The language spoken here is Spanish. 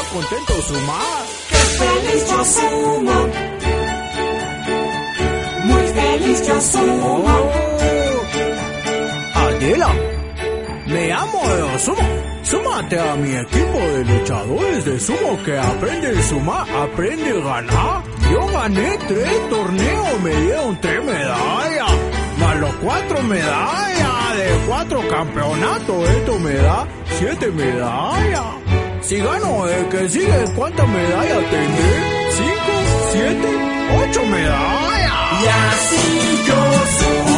contento sumar. ¡Qué feliz yo sumo! Muy feliz yo sumo. Adela, me amo de sumo. Súmate a mi equipo de luchadores de sumo que aprende a sumar, aprende a ganar. Yo gané 3 torneos, me dieron 3 medallas, más los 4 medallas de 4 campeonatos. Esto me da 7 medallas. Si gano el que sigue, ¿cuántas medallas tendré? 5, 7, 8 medallas. Y así yo sumo.